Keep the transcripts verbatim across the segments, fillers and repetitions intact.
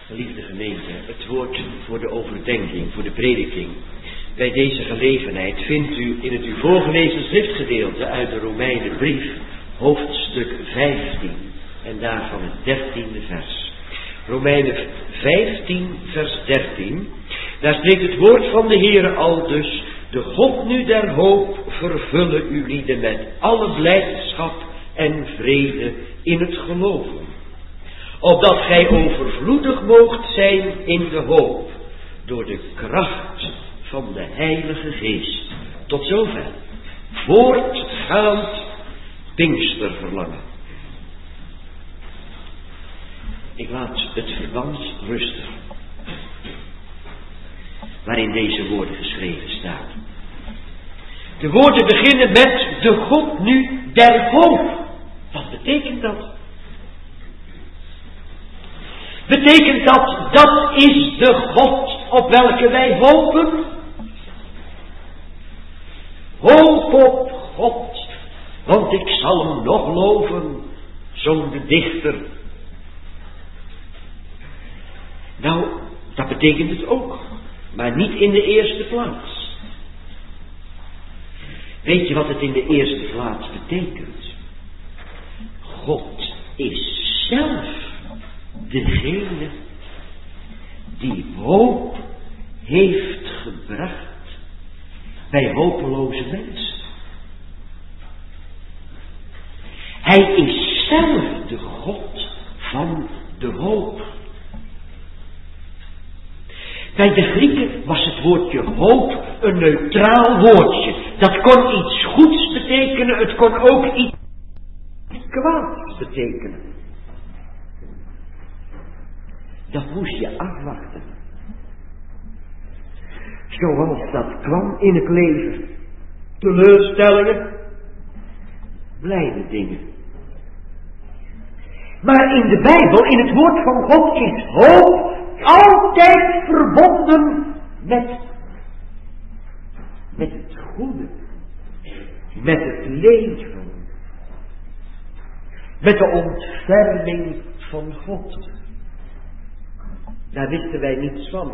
Geliefde gemeente, het woord voor de overdenking, voor de prediking. Bij deze gelegenheid vindt u in het u voorgelezen schriftgedeelte uit de Romeinenbrief, hoofdstuk vijftien, en daarvan het dertiende vers. Romeinen vijftien, vers dertien, daar spreekt het woord van de Heere al dus: de God nu der hoop vervullen uw lieden met alle blijdschap en vrede in het geloven, opdat gij overvloedig moogt zijn in de hoop, door de kracht van de Heilige Geest. Tot zover. Voortgaand Pinksterverlangen. Ik laat het verband rusten, waarin deze woorden geschreven staan. De woorden beginnen met de God nu der hoop. Wat betekent dat? Betekent dat, dat is de God op welke wij hopen? Hoop op God, want ik zal hem nog loven, zong de dichter. Nou, dat betekent het ook, maar niet in de eerste plaats. Weet je wat het in de eerste plaats betekent? God is zelf degene die hoop heeft gebracht bij hopeloze mensen. Hij is zelf de God van de hoop. Bij de Grieken was het woordje hoop een neutraal woordje. Dat kon iets goeds betekenen, het kon ook iets kwaads betekenen. Dat moest je afwachten. Zoals dat kwam in het leven. Teleurstellingen, blijde dingen. Maar in de Bijbel, in het woord van God, is hoop altijd verbonden met, met het goede. Met het leven. Met de ontferming van God. Daar wisten wij niets van.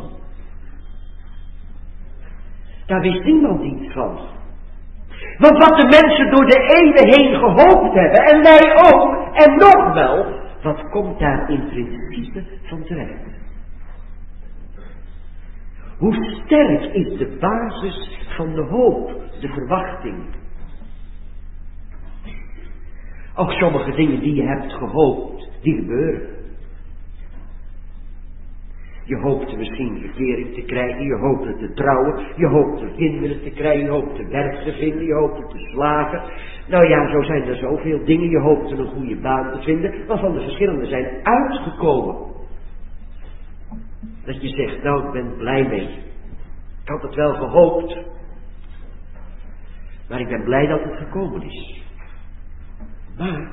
Daar wist niemand iets van. Want wat de mensen door de eeuwen heen gehoopt hebben, en wij ook, en nog wel, wat komt daar in principe van terecht? Hoe sterk is de basis van de hoop, de verwachting? Ook sommige dingen die je hebt gehoopt, die gebeuren. Je hoopte misschien verkering te krijgen, je hoopte te trouwen, je hoopte kinderen te krijgen, je hoopte werk te vinden, je hoopte te slagen. Nou ja, zo zijn er zoveel dingen, je hoopte een goede baan te vinden, waarvan de verschillende zijn uitgekomen. Dat je zegt, nou ik ben blij mee. Ik had het wel gehoopt, maar ik ben blij dat het gekomen is. Maar,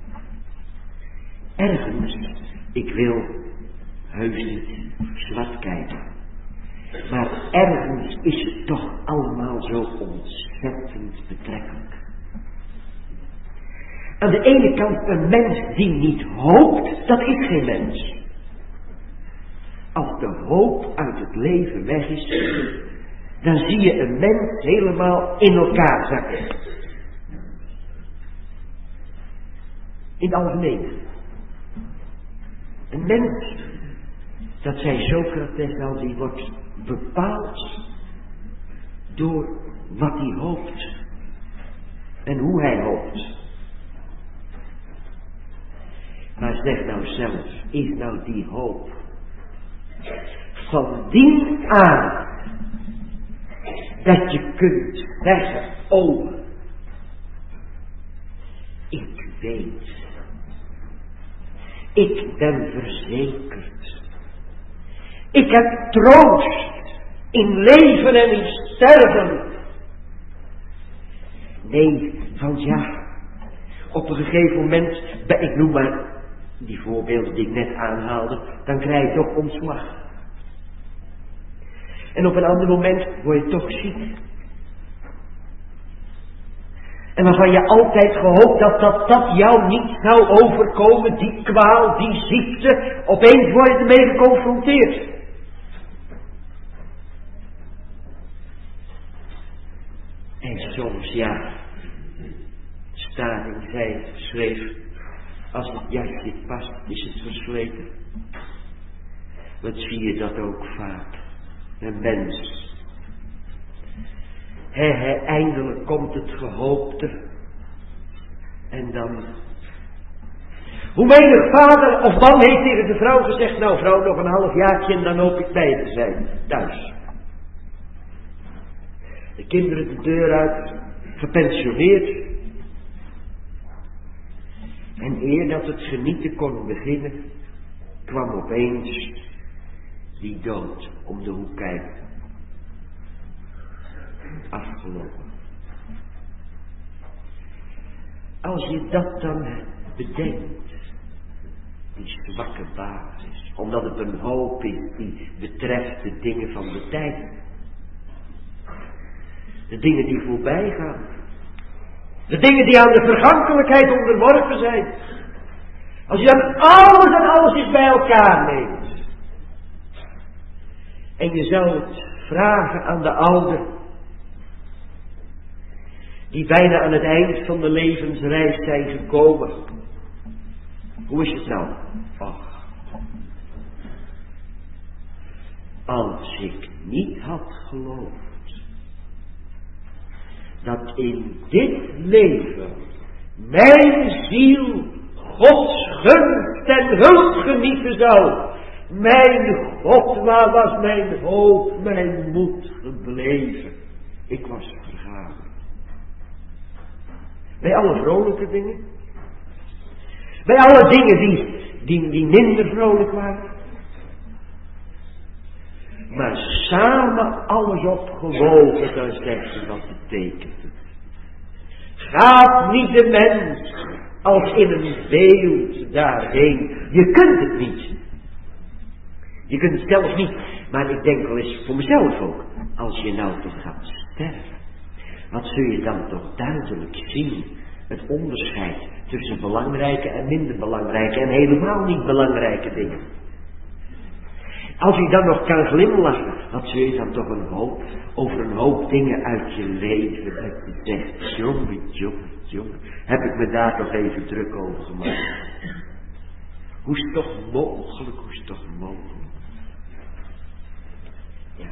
ergens, ik wil heus niet zwart kijken. Maar ergens is het toch allemaal zo ontzettend betrekkelijk. Aan de ene kant, een mens die niet hoopt, dat is geen mens. Als de hoop uit het leven weg is, dan zie je een mens helemaal in elkaar zakken. In het algemeen. Een mens, dat zei Socrates al, die wordt bepaald door wat hij hoopt. En hoe hij hoopt. Maar zeg nou zelf, is nou die hoop van die aan dat je kunt zeggen, oh, ik weet, ik ben verzekerd, ik heb troost in leven en in sterven. Nee, want ja, op een gegeven moment, ik noem maar die voorbeelden die ik net aanhaalde, dan krijg je toch ontslag. En op een ander moment word je toch ziek. En waarvan je altijd gehoopt dat, dat dat jou niet zou overkomen, die kwaal, die ziekte. Opeens word je ermee geconfronteerd. En soms, ja, Staring zei, schreef, als het jasje past, is het versleten. Wat zie je dat ook vaak? Een mens. He, he, eindelijk komt het gehoopte. En dan... Hoe menig vader of man heeft tegen de vrouw gezegd, nou vrouw, nog een half jaartje en dan hoop ik bij te zijn, thuis. De kinderen de deur uit, gepensioneerd. En eer dat het genieten kon beginnen, kwam opeens die dood om de hoek kijken. Afgelopen. Als je dat dan bedenkt, die zwakke basis, omdat het een hoop is die betreft de dingen van de tijd. De dingen die voorbij gaan. De dingen die aan de vergankelijkheid onderworpen zijn. Als je dan alles en alles eens bij elkaar neemt. En je zou het vragen aan de ouder. Die bijna aan het eind van de levensreis zijn gekomen. Hoe is het nou? Ach. Als ik niet had geloofd. Dat in dit leven mijn ziel Gods gunst en hulp genieten zou. Mijn God, waar was mijn hoop, mijn moed gebleven? Ik was vergaan. Bij alle vrolijke dingen. Bij alle dingen die, die, die minder vrolijk waren. Maar samen alles opgewogen, dan zegt ze wat betekent het. Gaat niet de mens als in een beeld daarheen. Je kunt het niet. Je kunt het zelf niet. Maar ik denk wel eens voor mezelf ook. Als je nou toch gaat sterven. Wat zul je dan toch duidelijk zien. Het onderscheid tussen belangrijke en minder belangrijke. En helemaal niet belangrijke dingen. Als je dan nog kan glimlachen, wat zul je dan toch een hoop, over een hoop dingen uit je leven, dat je zegt, jongen, jongen, jongen, heb ik me daar toch even druk over gemaakt. Hoe is het toch mogelijk, hoe is het toch mogelijk? Ja.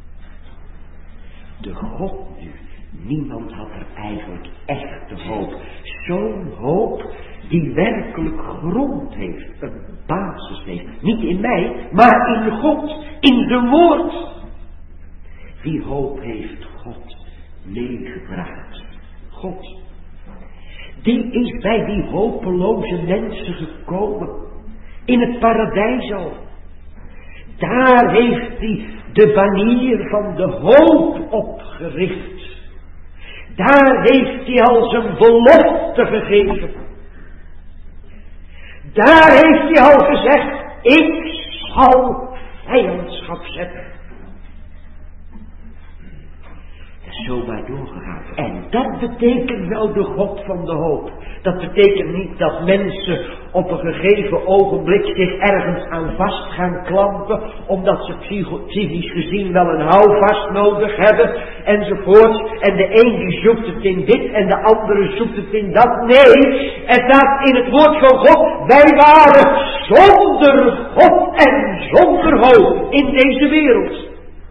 De God nu, niemand had er eigenlijk echte hoop. Zo'n hoop die werkelijk grond heeft, een basis heeft. Niet in mij, maar in God, in de woord. Die hoop heeft God meegebracht. God. Die is bij die hopeloze mensen gekomen. In het paradijs al. Daar heeft hij de banier van de hoop opgericht. Daar heeft hij al zijn belofte gegeven. Daar heeft hij al gezegd, ik zal vijandschap zetten. Dat is zo maar doorgegaan. En dat betekent wel de God van de hoop. Dat betekent niet dat mensen op een gegeven ogenblik zich ergens aan vast gaan klampen, omdat ze psychisch gezien wel een houvast nodig hebben, enzovoort. En de een die zoekt het in dit en de andere zoekt het in dat. Nee, er staat in het woord van God, wij waren zonder God en zonder hoop in deze wereld.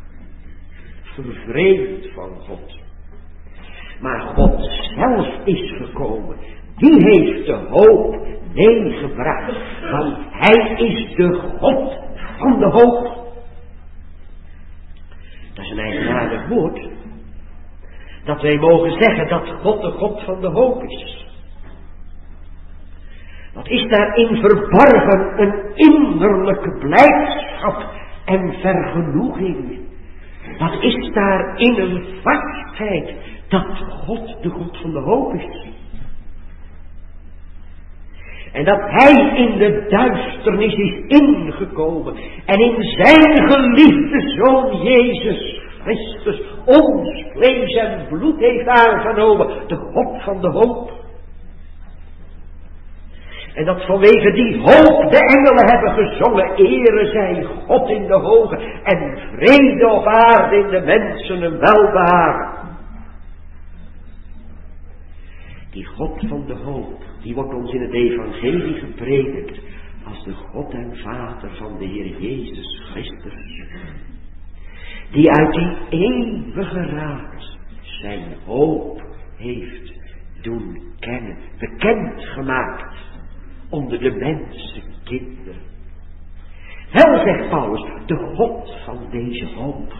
Vervreemd van God. Maar God zelf is gekomen. Die heeft de hoop meegebracht. Want hij is de God van de hoop. Dat is een eigenaardig woord. Dat wij mogen zeggen dat God de God van de hoop is. Wat is daarin verborgen? Een innerlijke blijdschap en vergenoeging. Wat is daarin een vastheid dat God de God van de hoop is. En dat hij in de duisternis is ingekomen. En in zijn geliefde Zoon Jezus Christus ons vlees en bloed heeft aangenomen. De God van de hoop. En dat vanwege die hoop de engelen hebben gezongen. Ere zij God in de hoge en vrede op aarde in de mensen een welbehagen. Die God van de hoop, die wordt ons in het evangelie gepredikt als de God en Vader van de Heer Jezus Christus. Die uit die eeuwige raad zijn hoop heeft doen kennen, bekend gemaakt onder de mensenkinderen. Wel, zegt Paulus, de God van deze hoop.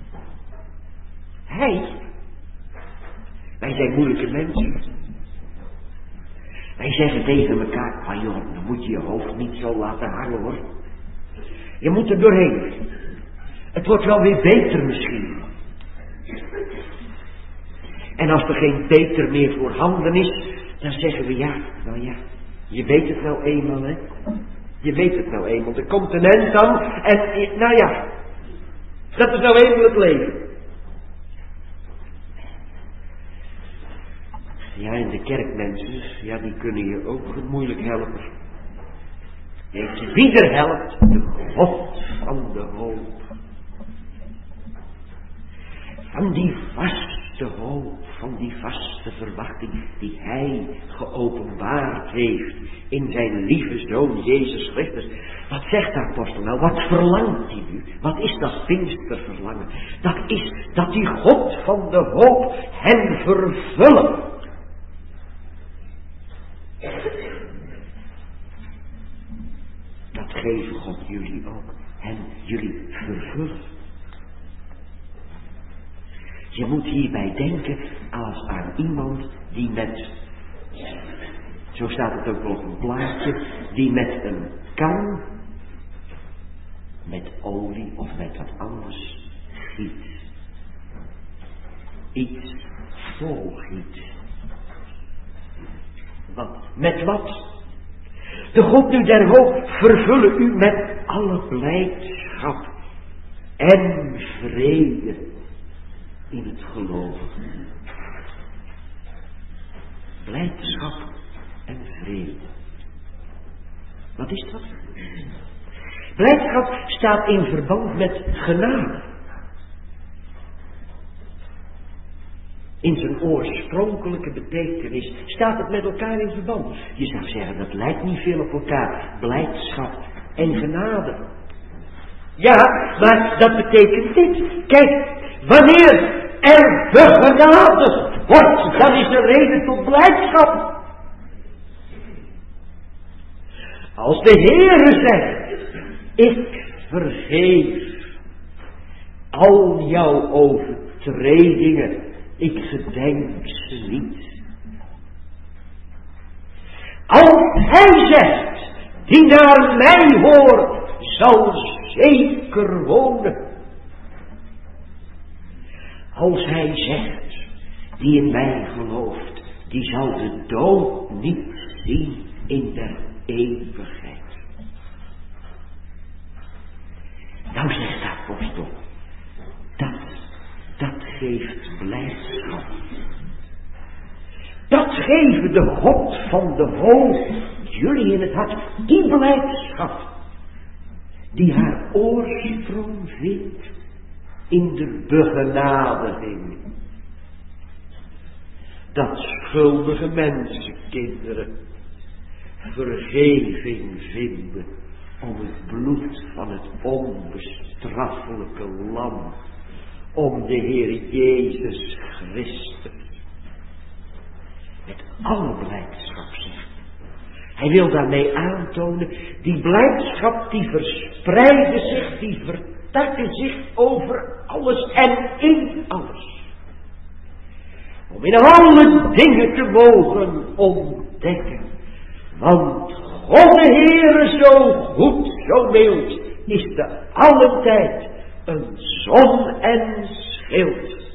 Hij, wij zijn moeilijke mensen. Wij zeggen tegen elkaar, ah joh, dan moet je je hoofd niet zo laten hangen hoor. Je moet er doorheen. Het wordt wel weer beter misschien. En als er geen beter meer voorhanden is, dan zeggen we ja, nou ja, je weet het nou eenmaal hè. Je weet het nou eenmaal. Er komt een eind aan en nou ja, dat is nou eenmaal het leven. Ja, en de kerkmensen, ja, die kunnen je ook moeilijk helpen. Weet je wie er helpt? De God van de hoop. Van die vaste hoop, van die vaste verwachting die Hij geopenbaard heeft in zijn lieve Zoon Jezus Christus. Wat zegt de apostel nou? Wat verlangt hij nu? Wat is dat Pinksterverlangen? Dat is dat die God van de hoop hen vervullen. Dat geeft God jullie ook. En jullie vervullen. Je moet hierbij denken als aan iemand die met, zo staat het ook op een plaatje, die met een kan, met olie of met wat anders giet. Iets vol giet. Wat? Met wat? De God nu der hoop vervullen u met alle blijdschap en vrede in het geloven. Blijdschap en vrede. Wat is dat? Blijdschap staat in verband met genade. In zijn oorspronkelijke betekenis staat het met elkaar in verband. Je zou zeggen, dat lijkt niet veel op elkaar. Blijdschap en genade. Ja, maar dat betekent dit. Kijk, wanneer er begenadigd wordt, dan is er reden tot blijdschap. Als de Heere zegt, ik vergeef al jouw overtredingen, ik gedenk ze niet. Als Hij zegt, die naar mij hoort, zal zeker wonen. Als Hij zegt, die in mij gelooft, die zal de dood niet zien in der eeuwigheid. Nou zegt de apostel, dat, dat geeft blijdschap. Dat geeft de God van de hoop jullie in het hart, die blijdschap, die haar oorsprong vindt in de begenadiging. Dat schuldige mensenkinderen vergeving vinden om het bloed van het onbestraffelijke lam, om de Heer Jezus Christus. Met alle blijdschap zegt. Hij wil daarmee aantonen, die blijdschap die verspreiden zich, die vertakken zich over alles en in alles. Om in alle dingen te mogen ontdekken. Want God de Heere zo goed, zo mild, is de alle tijd een zon en schild.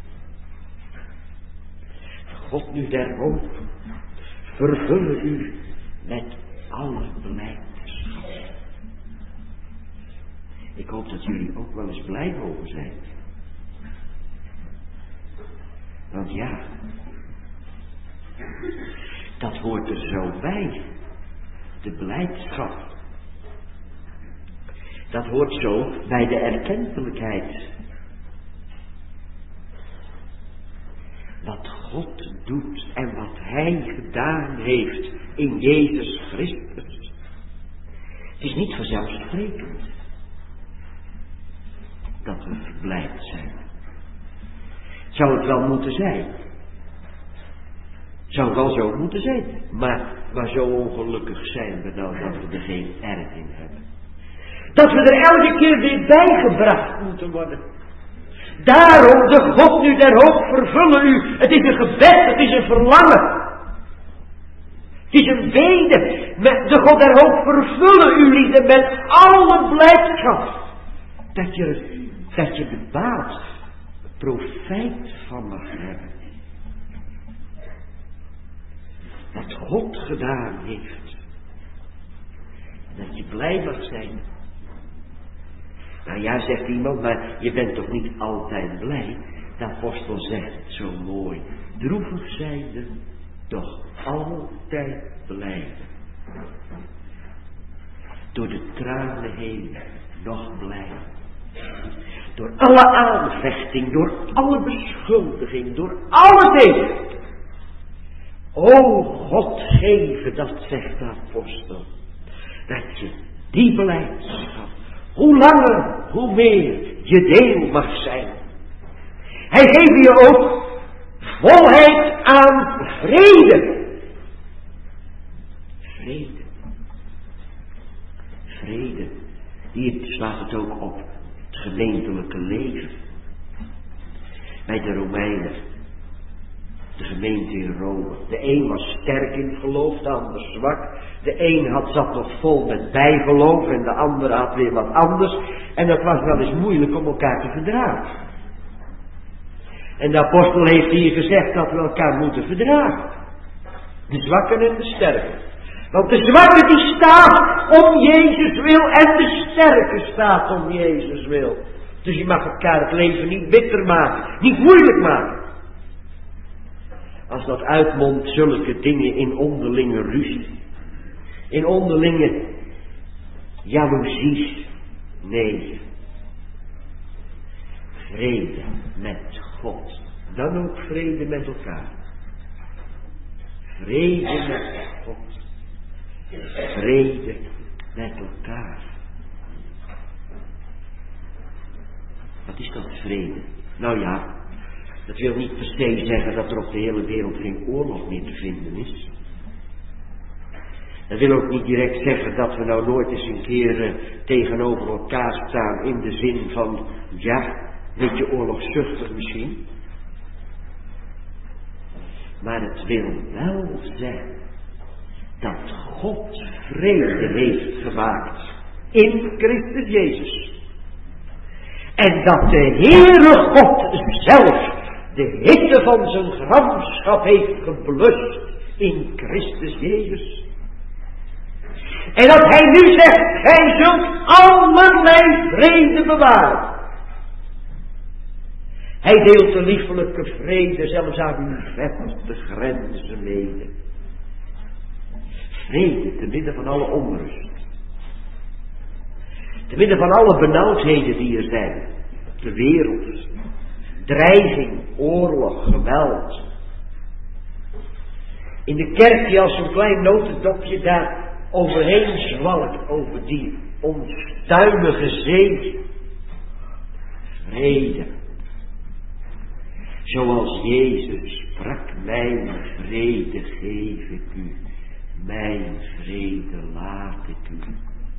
God nu der hoop, vervullen u met alle blijdschap. Ik hoop dat jullie ook wel eens blij mogen zijn. Want ja, dat hoort er zo bij. De blijdschap. Dat hoort zo bij de erkentelijkheid. Wat God doet en wat Hij gedaan heeft in Jezus Christus. Het is niet vanzelfsprekend dat we verblijd zijn. Zou het wel moeten zijn. Zou het wel zo moeten zijn. Maar, maar zo ongelukkig zijn we nou dat we er geen erg in hebben. Dat we er elke keer weer bijgebracht moeten worden. Daarom de God nu der hoop vervullen u. Het is een gebed, het is een verlangen. Het is een bede. Met de God der hoop vervullen u liefde met alle blijdschap. Dat je, dat je de baat, profijt van mag hebben. Wat God gedaan heeft. Dat je blij mag zijn. Nou ja, zegt iemand, maar je bent toch niet altijd blij? De apostel zegt het zo mooi. Droevig zijnde, toch altijd blij. Door de tranen heen nog blij. Door alle aanvechting, door alle beschuldiging, door alle dingen. O God geven, dat zegt de apostel. Dat je die blijdschap, hoe langer, hoe meer je deel mag zijn. Hij geeft je ook volheid aan vrede. Vrede. Vrede. Hier slaat het ook op het gemeentelijke leven. Bij de Romeinen. De gemeente in Rome. De een was sterk in het geloof, de ander zwak. De een had, zat nog vol met bijgeloof en de ander had weer wat anders. En dat was wel eens moeilijk om elkaar te verdragen. En de apostel heeft hier gezegd dat we elkaar moeten verdragen. De zwakken en de sterken. Want de zwakke die staat om Jezus wil en de sterke staat om Jezus wil. Dus je mag elkaar het leven niet bitter maken, niet moeilijk maken. Als dat uitmondt zulke dingen in onderlinge ruzie. In onderlinge jaloezies. Nee. Vrede met God. Dan ook vrede met elkaar. Vrede met God. Vrede met elkaar. Wat is dat vrede? Nou ja. Dat wil niet per se zeggen dat er op de hele wereld geen oorlog meer te vinden is. Dat wil ook niet direct zeggen dat we nou nooit eens een keer uh, tegenover elkaar staan in de zin van, ja, een beetje oorlogzuchtig misschien. Maar het wil wel zeggen dat God vrede heeft gemaakt in Christus Jezus. En dat de Heere God zelf de hitte van zijn gramschap heeft geblust in Christus Jezus. En dat hij nu zegt, gij zult allerlei vrede bewaren. Hij deelt de liefelijke vrede zelfs aan uw verste grenzen mede. Vrede te midden van alle onrust. Te midden van alle benauwdheden die er zijn. De wereld. Dreiging, oorlog, geweld. In de kerk die als een klein notendopje daar overheen zwalkt over die onstuimige zee. Vrede. Zoals Jezus sprak, mijn vrede geef ik u. Mijn vrede laat ik u.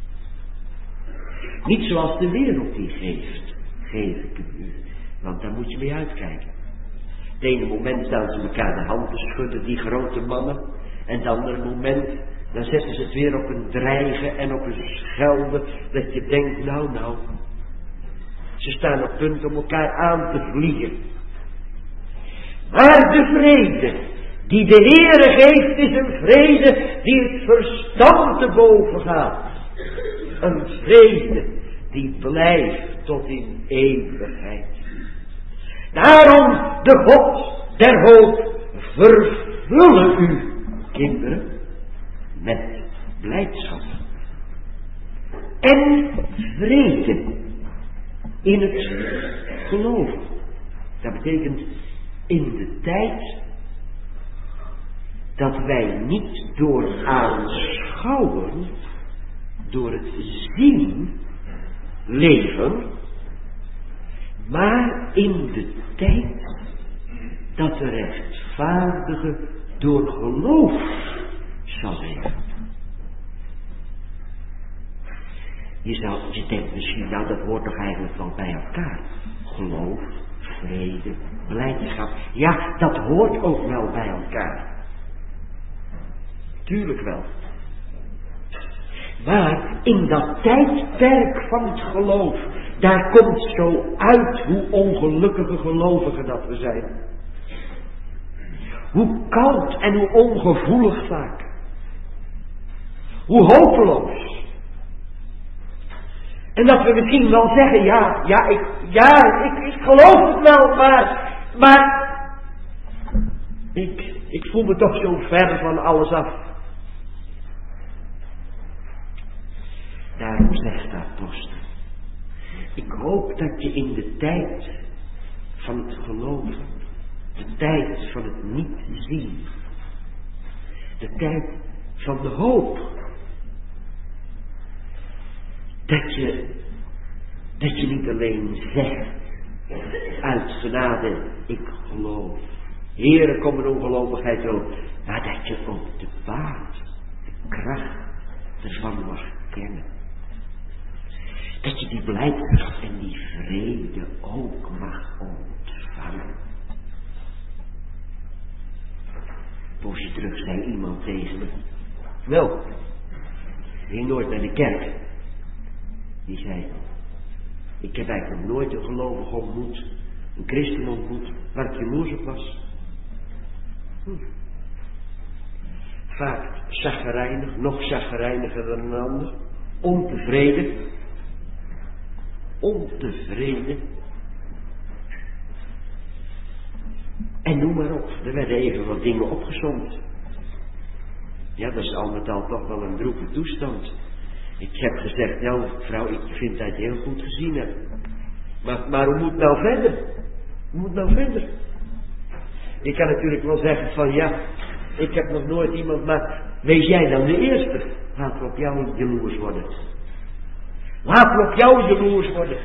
Niet zoals de wereld die geeft, geef ik u. Want daar moet je mee uitkijken. Het ene moment staan ze elkaar de hand te schudden, die grote mannen. En het andere moment, dan zetten ze het weer op een dreigen en op een schelden. Dat je denkt, nou nou. Ze staan op punt om elkaar aan te vliegen. Maar de vrede die de Heere geeft is een vrede die het verstand te boven gaat. Een vrede die blijft tot in eeuwigheid. Daarom de God der hoop vervullen u, kinderen, met blijdschap en vrede in het geloof. Dat betekent in de tijd dat wij niet door aanschouwen, door het zien leven, maar in de tijd dat de rechtvaardige door geloof zal leven. Je, zou, je denkt misschien, nou dat hoort toch eigenlijk wel bij elkaar. Geloof, vrede, blijdschap. Ja, dat hoort ook wel bij elkaar. Tuurlijk wel. Maar in dat tijdperk van het geloof, daar komt zo uit hoe ongelukkige gelovigen dat we zijn. Hoe koud en hoe ongevoelig vaak. Hoe hopeloos. En dat we misschien wel zeggen, ja, ja, ik, ja, ik, ik geloof het wel, maar, maar, ik, ik voel me toch zo ver van alles af. Daarom zegt de apostel, ik hoop dat je in de tijd van het geloven, de tijd van het niet zien, de tijd van de hoop, dat je, dat je niet alleen zegt, uit genade, ik geloof, Heere, kom mijn ongelovigheid ook, maar dat je ook de baat, de kracht ervan mag kennen. Dat je die blijdschap en die vrede ook mag ontvangen. Een poosje terug zei iemand tegen me, wel, ging nooit naar de kerk. Die zei, ik heb eigenlijk nog nooit een gelovige ontmoet, een christen ontmoet, waar ik jaloers op was. Hm. Vaak chagrijnig, nog chagrijniger dan een ander, ontevreden, ontevreden. En noem maar op, er werden even wat dingen opgezomd. Ja, dat is al met al toch wel een droeve toestand. Ik heb gezegd, nou vrouw, ik vind dat je heel goed gezien hebt. Maar, maar hoe moet nou verder? Hoe moet nou verder? Ik kan natuurlijk wel zeggen van ja, ik heb nog nooit iemand, maar wees jij dan de eerste. Laten we op jou jaloers worden. Laten we op jou jaloers worden.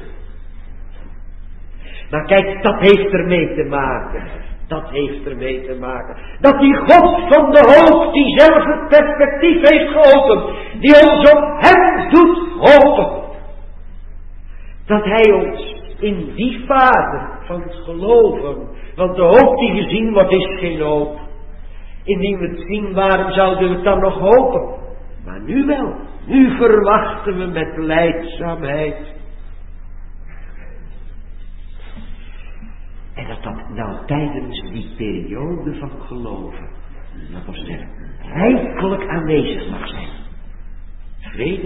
Maar kijk, dat heeft ermee te maken. Dat heeft ermee te maken. Dat die God van de hoop, die zelf het perspectief heeft geopend, die ons op hem doet hopen. Dat hij ons in die fase van het geloven, want de hoop die gezien wordt is geen hoop. Indien we het zien, waarom zouden we het dan nog hopen? Maar nu wel. Nu verwachten we met lijdzaamheid. En dat dat nou tijdens die periode van geloven, dat wil zeggen, rijkelijk aanwezig mag zijn. Vrede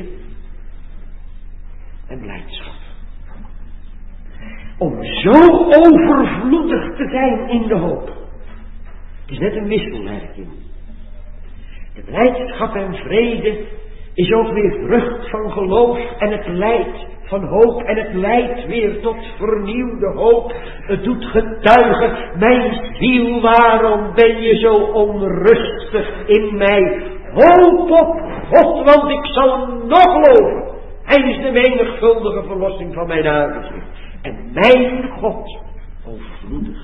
en blijdschap. Om zo overvloedig te zijn in de hoop. Het is net een wisselwerking. De blijdschap en vrede is ook weer vrucht van geloof en het leidt van hoop en het leidt weer tot vernieuwde hoop. Het doet getuigen, mijn ziel, waarom ben je zo onrustig in mij? Hoop op God, want ik zal nog geloven. Hij is de menigvuldige verlossing van mijn aangezicht. En mijn God, overvloedig.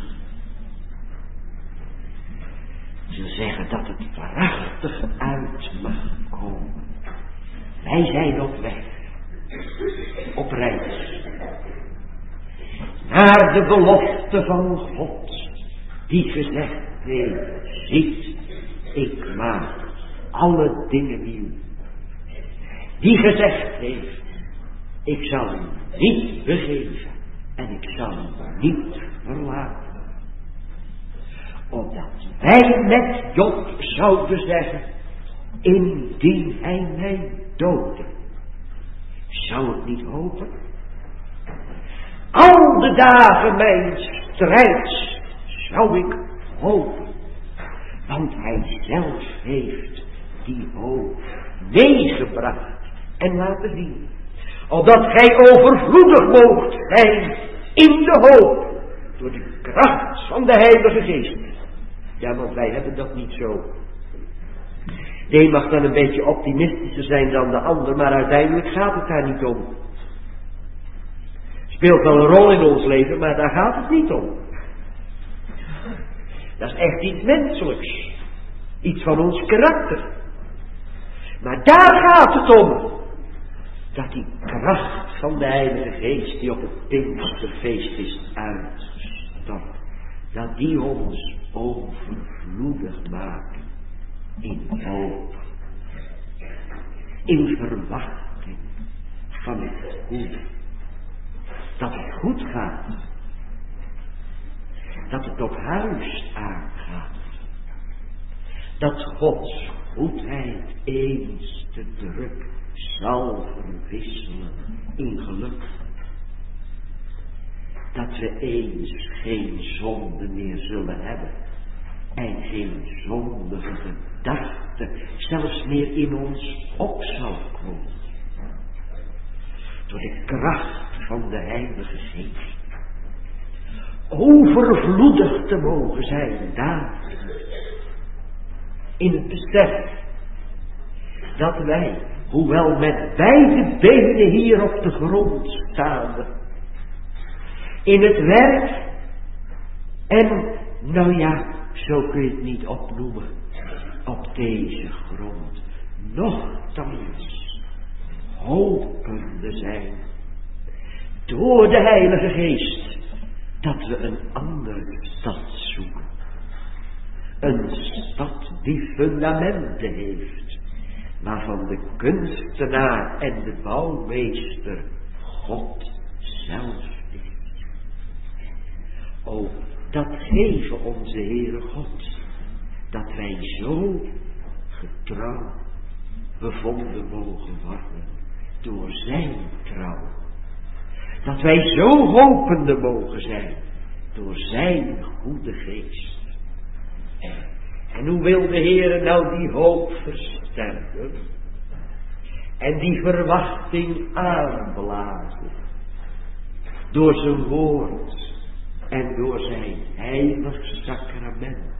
Ze zeggen dat het prachtig uit mag komen. Wij zijn op weg, op reis, naar de belofte van God, die gezegd heeft, ziet, ik maak alle dingen nieuw. Die gezegd heeft, ik zal hem niet begeven en ik zal hem niet verlaten. Opdat wij met Job zouden zeggen, indien hij mij doodde, zou ik niet hopen? Al de dagen mijn strijds zou ik hopen. Want hij zelf heeft die hoop meegebracht en laten zien. Opdat gij overvloedig moogt zijn in de hoop. Door de kracht van de Heilige Geest. Ja, want wij hebben dat niet zo. De een mag dan een beetje optimistischer zijn dan de ander, maar uiteindelijk gaat het daar niet om. Speelt wel een rol in ons leven, maar daar gaat het niet om. Dat is echt iets menselijks. Iets van ons karakter. Maar daar gaat het om. Dat die kracht van de Heilige Geest die op het Pinksterfeest is uitgestort. Dat die ons overvloedig maakt. In hoop. In verwachting van het goede. Dat het goed gaat. Dat het op huis aangaat. Dat Gods goedheid eens te druk zal verwisselen in geluk. Dat we eens geen zonde meer zullen hebben. En geen zondige gedachte zelfs meer in ons op zal komen. Door de kracht van de Heilige Geest. Overvloedig te mogen zijn daar. In het besef dat wij, hoewel met beide benen hier op de grond staande, in het werk en, nou ja, zo kun je het niet opnoemen, op deze grond, nochtans hopende zijn, door de Heilige Geest, dat we een andere stad zoeken. Een stad die fundamenten heeft, waarvan de kunstenaar en de bouwmeester God zelf is. O, dat geven onze Heere God, dat wij zo getrouw bevonden mogen worden door zijn trouw. Dat wij zo hopende mogen zijn door zijn goede geest. En hoe wil de Heere nou die hoop versterken? En die verwachting aanblazen? Door zijn woord en door zijn heilig sacrament.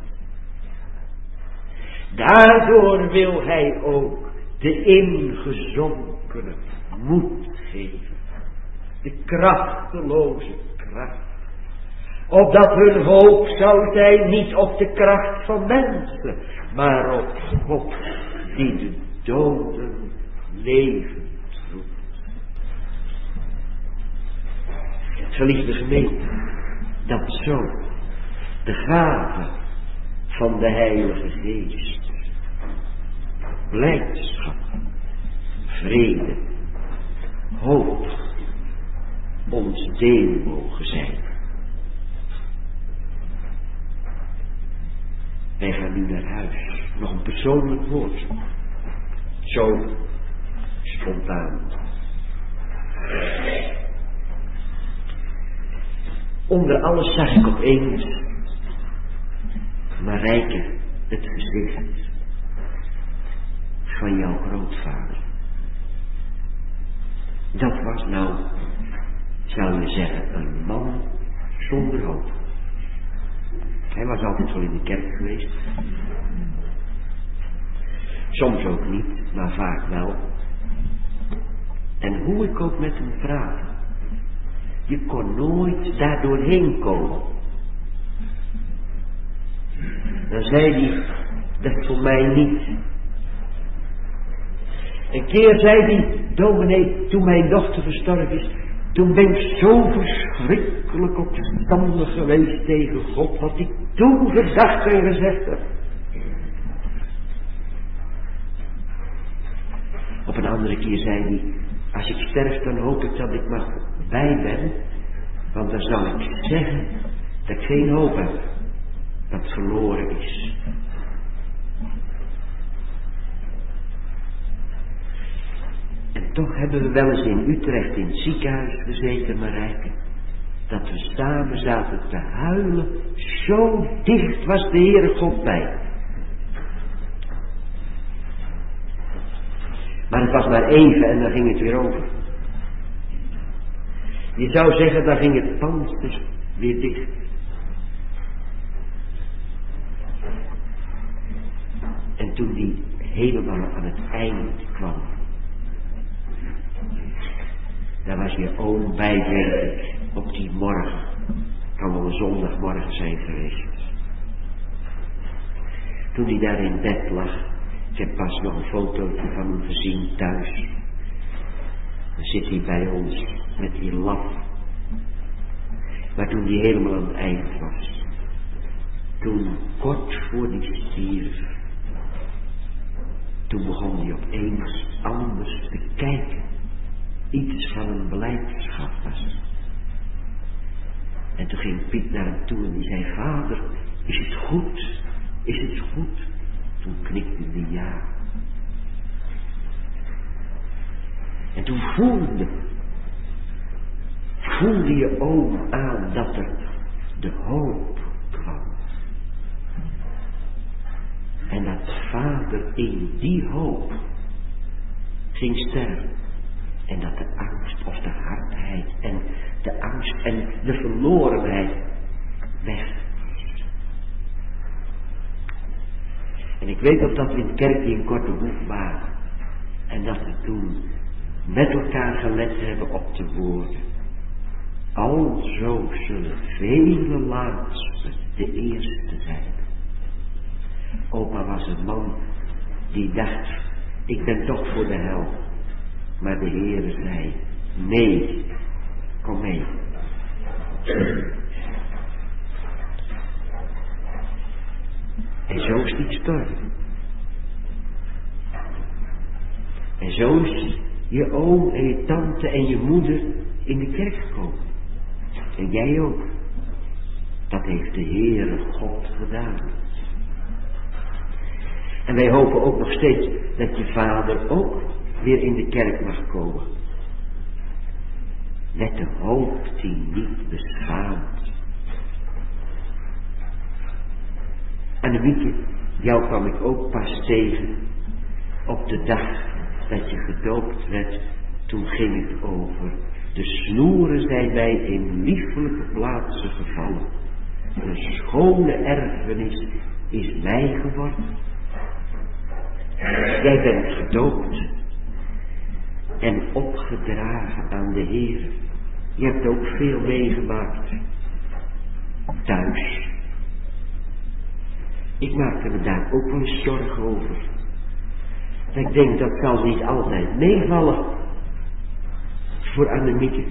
Daardoor wil hij ook de ingezonkenen moed geven. De krachteloze kracht. Opdat hun hoop zou zijn niet op de kracht van mensen, maar op God die de doden levend roept. Geliefde gemeente, dat zo de gave van de Heilige Geest, blijdschap, vrede, hoop, ons deel mogen zijn. Wij gaan nu naar huis. Nog een persoonlijk woord. Zo spontaan. Onder alles zag ik opeens Marijke het gezicht van jouw grootvader. Dat was nou, zou je zeggen, een man zonder hoop. Hij was altijd wel in de kerk geweest. Soms ook niet, maar vaak wel. En hoe ik ook met hem praatte, je kon nooit daar doorheen komen. Dan zei hij, dat is voor mij niet. Een keer zei hij, dominee, toen mijn dochter gestorven is, toen ben ik zo verschrikkelijk opstandig geweest tegen God, wat ik toen gedacht en gezegd heb. Op een andere keer zei hij, als ik sterf dan hoop ik dat ik maar bij ben, want dan zou ik zeggen dat ik geen hoop heb, dat het verloren is. En toch hebben we wel eens in Utrecht in het ziekenhuis gezeten, Marijke. dat we samen zaten te huilen. Zo dicht was de Heere God bij. Maar het was maar even en dan ging het weer over. Je zou zeggen, dan ging het pand dus weer dicht. En toen die helemaal aan het eind kwam, daar was je oom bij, denk ik, op die morgen. Kan wel een zondagmorgen zijn geweest. Toen hij daar in bed lag. Ik heb pas nog een fotootje van hem gezien thuis. Dan zit hij bij ons met die lap. Maar toen hij helemaal aan het eind was. Toen, kort voor die stierf. Toen begon hij opeens anders te kijken. Iets van een blijdschap was. En toen ging Piet naar hem toe en die zei, vader, is het goed? Is het goed? Toen knikte hij ja. En toen voelde, voelde je oom aan dat er de hoop kwam. En dat vader in die hoop ging sterven. En dat de angst of de hardheid en de angst en de verlorenheid weg. En ik weet nog dat we in de kerk in Kortehoef waren. En dat we toen met elkaar gelet hebben op de woorden. Alzo zullen vele laatsten de eerste zijn. Opa was een man die dacht, ik ben toch voor de hel. Maar de Heere zei, nee, kom mee. En zo is die gestorven. En zo is je oom en je tante en je moeder in de kerk gekomen. En jij ook. Dat heeft de Heere God gedaan. En wij hopen ook nog steeds dat je vader ook weer in de kerk mag komen. Met de hoop die niet beschaamt. Annemieke, jou kwam ik ook pas tegen op de dag dat je gedoopt werd. Toen ging het over. De snoeren zijn mij in liefelijke plaatsen gevallen. Een schone erfenis is mij geworden. Jij bent gedoopt en opgedragen aan de Heer. Je hebt ook veel meegemaakt thuis. Ik maakte me daar ook wel eens zorgen over. Ik denk dat zal niet altijd meevallen voor Annemieke.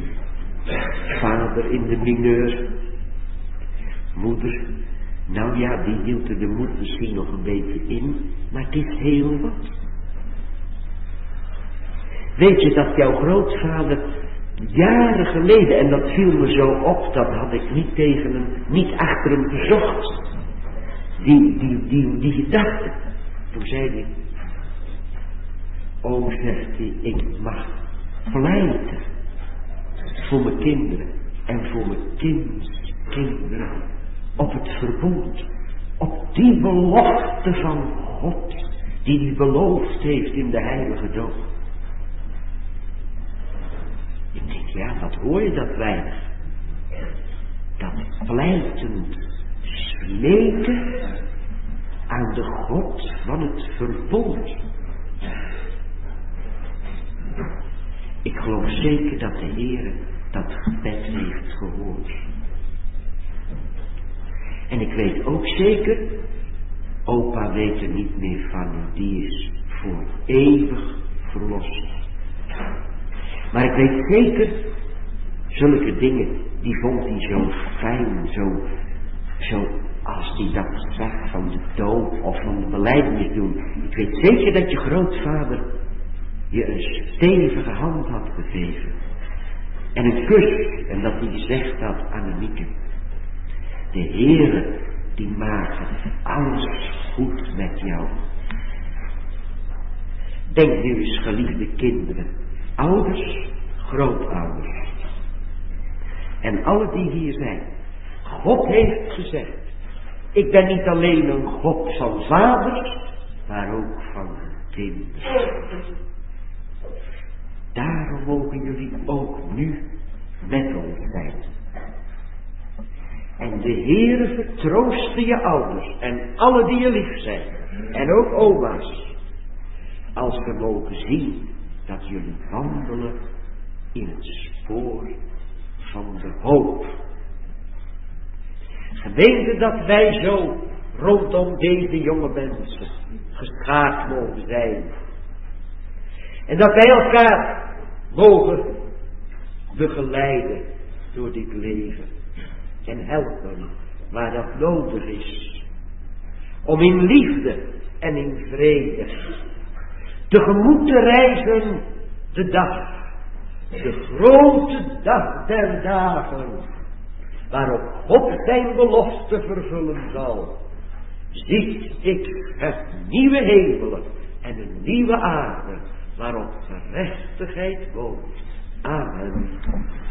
Vader in de mineur. Moeder, nou ja, die hield er de moed misschien nog een beetje in, maar het is heel wat. Weet je dat jouw grootvader jaren geleden, en dat viel me zo op, dat had ik niet tegen hem, niet achter hem gezocht, die, die, die, die gedachte. Toen zei hij, o, zegt hij, ik mag pleiten voor mijn kinderen en voor mijn kindskinderen op het verbond, op die belofte van God die hij beloofd heeft in de heilige doop. Ik denk, ja, wat hoor je dat weinig? Dat pleitend smeken aan de God van het verbond. Ik geloof zeker dat de Heer dat gebed heeft gehoord. En ik weet ook zeker, opa weet er niet meer van, die is voor eeuwig verlost. Maar ik weet zeker, zulke dingen, die vond hij zo fijn, zo, zo als hij dat zag van de doop of van de belijdenis doen. Ik weet zeker dat je grootvader je een stevige hand had gegeven. En een kus, en dat hij zegt dat Annemieke. De Heere, die maakt alles goed met jou. Denk nu eens, geliefde kinderen, ouders, grootouders. en alle die hier zijn. God heeft gezegd, ik ben niet alleen een God van vaders, maar ook van kinderen. Daarom mogen jullie ook nu met ons zijn. En de Heere vertrooste je ouders en alle die je lief zijn. En ook oma's. Als we mogen zien dat jullie wandelen in het spoor van de hoop. Gemeente, dat wij zo rondom deze jonge mensen geschaard mogen zijn. En dat wij elkaar mogen begeleiden door dit leven. En helpen waar dat nodig is. Om in liefde en in vrede tegemoet te reizen de dag. De grote dag der dagen. Waarop God zijn belofte vervullen zal. Ziet ik het nieuwe hemelen en een nieuwe aarde. Waarop gerechtigheid woont. Amen.